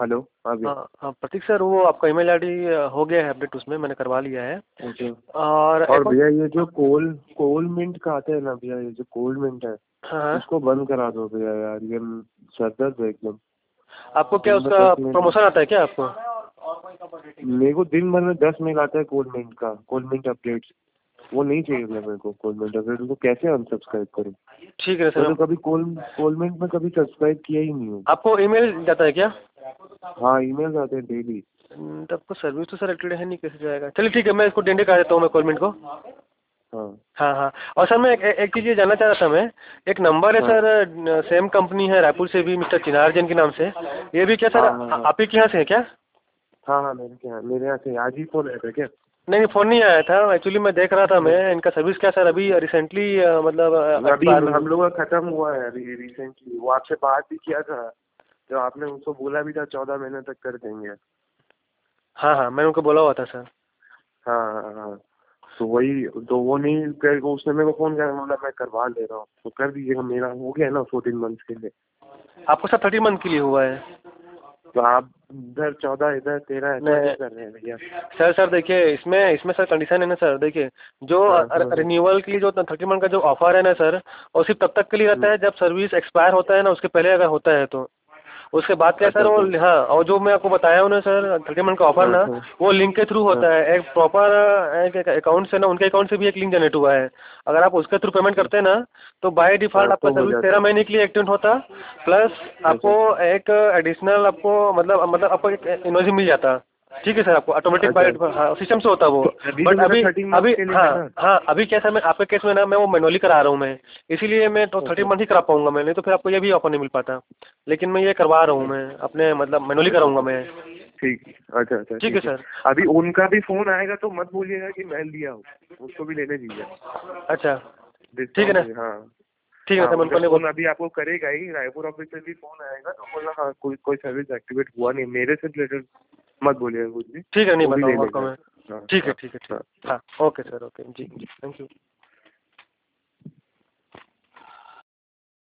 Hello. हाँ भैया। हाँ हाँ प्रतीक सर, वो आपका ईमेल आईडी हो गया है अपडेट, उसमें मैंने करवा लिया है। ओके। और और भैया ये जो कोल मिंट का आता है ना भैया, ये जो कोल मिंट है हाँ, उसको बंद करा दो भैया यार, ये सर दर्द है एकदम। आपको क्या दिन में उसका 10 मिनट, प्रमोशन आता है क्या आपको? मेरे को दिन भर में 10 मेल आता है कोल मिंट का, कोल मिंट अपडेट्स। वो नहीं चाहिए भैया मेरे को, कोल मिंट अपडेट उनको कैसे अनसब्सक्राइब करूँ? ठीक है मैं सर। तो कभी कोल मिंट में कभी सब्सक्राइब किया ही नहीं हूँ। आपको ईमेल जाता है क्या? हाँ ईमेल आते हैं डेली। तब तो सर्विस तो सर एक्टिवेट है नहीं, कैसे जाएगा? चलिए ठीक है, मैं इसको टेंडर करा देता हूँ मैं कॉलमेंट को। हाँ हाँ हाँ। और सर मैं एक चीज़ ये जानना चाह रहा था मैं, एक नंबर है हाँ सर, सेम कंपनी है रायपुर से भी, मिस्टर चिनार जैन के नाम से। ये भी क्या सर हाँ हाँ हाँ आप ही के यहाँ से है क्या? हाँ हाँ, मेरे यहाँ से आज ही फोन आया था क्या? नहीं, फ़ोन नहीं आया था एक्चुअली, मैं देख रहा था मैं इनका सर्विस क्या सर अभी रिसेंटली मतलब अभी एक्सपायर हुई। हम लोग का खत्म हुआ है अभी रिसेंटली, वो आपसे बात भी किया था, तो आपने उसको बोला भी था 14 महीने तक कर देंगे। हाँ हाँ, मैंने उनको बोला हुआ था सर। हाँ हाँ हाँ। तो वही, तो वो नहीं कर, उसने मेरे को फोन किया, मतलब मैं करवा ले रहा हूँ, तो कर दीजिएगा, मेरा हो गया ना 14 मंथ के लिए। आपको सर 30 मंथ के लिए हुआ है? तो आप इधर 14 इधर 13 ऐसा नहीं क्यों कर रहे हैं भैया? सर देखिए, इसमें इसमें सर कंडीशन है ना सर, देखिए जो हाँ हाँ रिन्यूअल के लिए जो 30 मंथ का जो ऑफर है ना सर, वो सिर्फ तब तक के लिए रहता है जब सर्विस एक्सपायर होता है ना, उसके पहले अगर होता है तो। उसके बाद क्या है अच्छा सर, वो अच्छा। हाँ, और जो मैं आपको बताया हूँ ना सर 30 मंथ का ऑफर हाँ ना, हाँ वो लिंक के थ्रू हाँ। होता है, एक प्रॉपर एक अकाउंट से ना, उनके अकाउंट से भी एक लिंक जनरेट हुआ है। अगर आप उसके थ्रू पेमेंट करते हैं ना, तो बाय डिफॉल्ट हाँ आपका तो हो सर्विस जाता 13 है। महीने के लिए एक्टिवेट होता, प्लस अच्छा आपको एक एडिशनल आपको मतलब आपको एक इनवॉइस मिल जाता। ठीक है सर, आपको ऑटोमेटिक अच्छा। बाय हाँ सिस्टम से होता वो। तो अभी तो बट मेरा अभी 13 मंथ अभी के लिए हाँ है ना? हाँ, अभी क्या सर, मैं आपके केस में ना मैं वो मैनुअली करा रहा हूँ मैं, इसीलिए मैं तो 30 अच्छा मंथ ही करा पाऊंगा मैं, नहीं तो फिर आपको ये भी ऑफर नहीं मिल पाता। लेकिन मैं ये करवा रहा हूँ मैं अपने मतलब मैनुअली कराऊंगा मैं। ठीक। अच्छा अच्छा ठीक है ठीक है। सर। अभी उनका भी फोन आएगा तो मत बोलिएगा कि मैं लिया हूँ, उसको भी लेने दीजिए। अच्छा ठीक है डिस्काउंट ना। दीजिए हाँ। ठीक है हाँ सर, मैं उनको उधर नहीं फोन बोल। अभी आपको करेगा ही, रायपुर ऑफिस से भी फोन आएगा तो बोलना हाँ कोई कोई सर्विस एक्टिवेट हुआ नहीं, मेरे से रिलेटेड मत बोलिएगा कुछ भी, ठीक है, नहीं वो भी ले बताऊंगा उनको लेगा। मैं। हाँ ठीक है हाँ ठीक है ठीक हाँ है। हाँ ओके सर, ओके जी जी, थैंक यू।